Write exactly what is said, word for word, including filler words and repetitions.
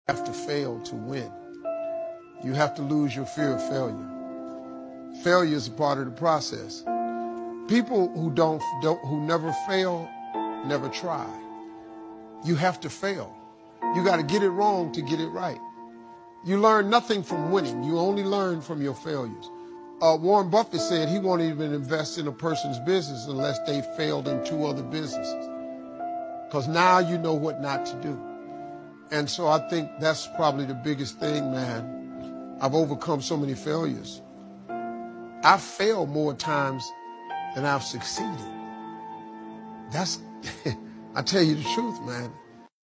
have to fail to win. You have to lose your fear of failure. Failure is a part of the process. People who don't, don't who never fail, never try. You have to fail. You got to get it wrong to get it right. You learn nothing from winning. You only learn from your failures. Uh, Warren Buffett said he won't even invest in a person's business unless they failed in two other businesses. Because now you know what not to do. And so I think that's probably the biggest thing, man. I've overcome so many failures. I've failed more times than I've succeeded. That's, I tell you the truth, man.